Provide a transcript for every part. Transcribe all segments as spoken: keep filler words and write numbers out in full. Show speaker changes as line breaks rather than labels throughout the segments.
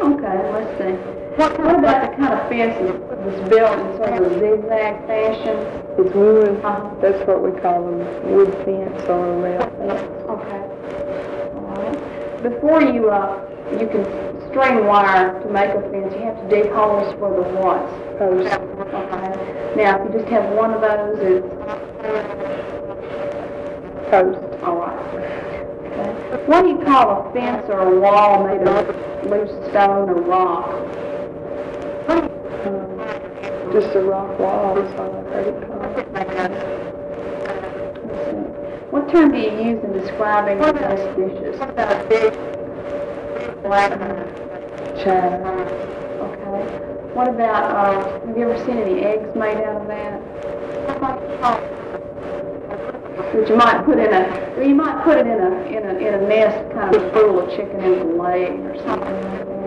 Okay, let's see. What, what about the kind of fence that was built in sort of a zigzag fashion?
It's wood.
Uh-huh.
That's what we call a wood fence or a rail fence.
Okay. All right. Before you uh, you can string wire to make a fence, you have to dig holes for the what?
Post.
Okay. Now, if you just have one of those, it's
Post.
all right. Okay. What do you call a fence or a wall made of loose stone or rock?
Um, just a rock wall is all I've heard it called.
What term do you use in describing the best dishes?
China.
Okay. What about, uh, have you ever seen any eggs made out of that? Which you might put in a, well, you might put it in a, in a, in a nest kind of full of chicken and a leg or something like that.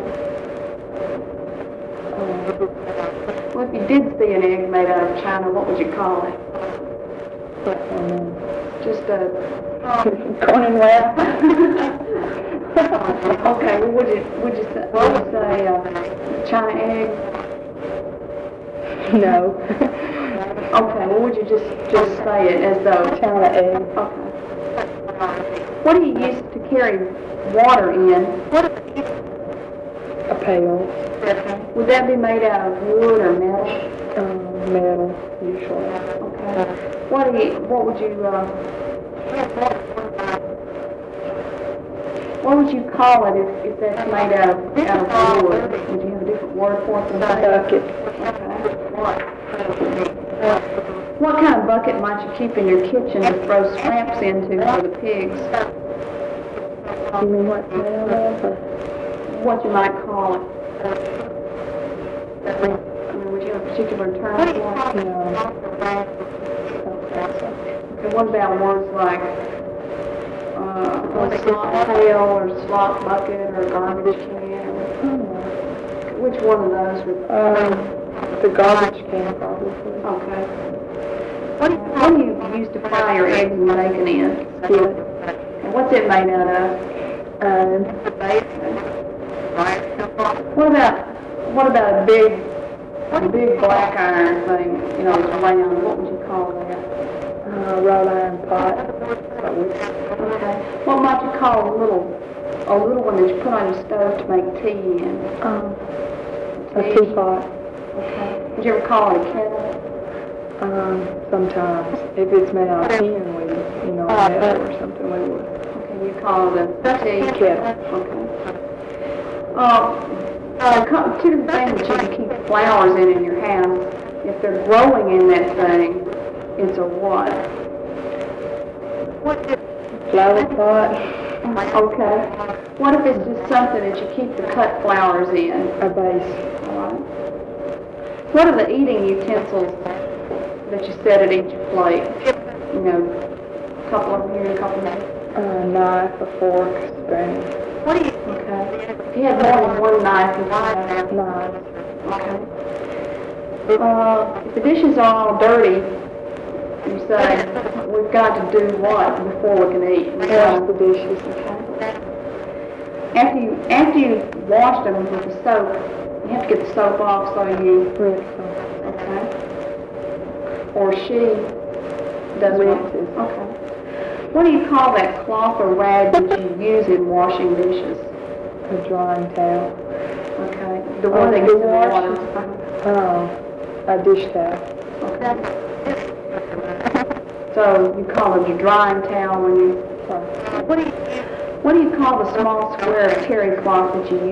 Well, if you did see an egg made out of china, what would you call it?
Um,
Just a...
corn and wrap.
Okay, well, would you, would you say, would you say uh, china egg?
No.
Okay, well, would you just, just say it as though...
China egg.
Okay. What do you use to carry water in?
A pail.
Would that be made out of wood or metal?
Um, metal, usually.
Okay. What do you, what would you, uh, what would you call it if, if that's made out of, out of wood? Would you have a different word for it than that?
Bucket.
Okay. What kind of bucket might you keep in your kitchen to throw scraps into for the pigs?
You mean what's made out of? Or?
What you might call it? I mean, would you have a particular term for it?
No.
And what about words like uh, a slop pail or slop bucket or garbage can?
Oh.
Which one of those would...
Um, the garbage can, probably.
Okay. What do, you, what do you use to fry your eggs and bacon in?
Skillet.
And what's it made out of?
Um,
What about, what about a big, a big black iron thing, you know, it's round, what would you call that?
uh, wrought iron pot. What we,
Okay. What might you call a little, a little one that you put on your stove to make tea in?
um, a teapot.
Okay. Would you ever call it a kettle?
Um, sometimes. If it's made out of tin, we, you know, metal or something, we would.
Okay, you call it a tea
Kettle.
Okay. Uh, uh, co- two different things that you can keep flowers in in your house. If they're growing in that thing, it's a what?
Flower pot.
Okay. What if it's just something that you keep the cut flowers in?
A vase.
All right. What are the eating utensils that you set at each plate? You know, a couple of them here, a couple of them.
A knife, a fork, spoon.
Okay. If you had more than one knife, you would have
Knife.
Okay. Uh, if the dishes are all dirty, you say, we've got to do what before we can eat?
Wash the dishes.
After you, after you wash them with the soap, you have to get the soap off so you,
Rinse them.
okay? Or she does what?
Rinses.
Okay. What do you call that cloth or rag that you use in washing dishes?
A drying towel.
Okay. The one that gets in the water.
Oh, a dish towel.
Okay. So you call it your drying towel when you... What do you, what do you call the small square of terry cloth that you use?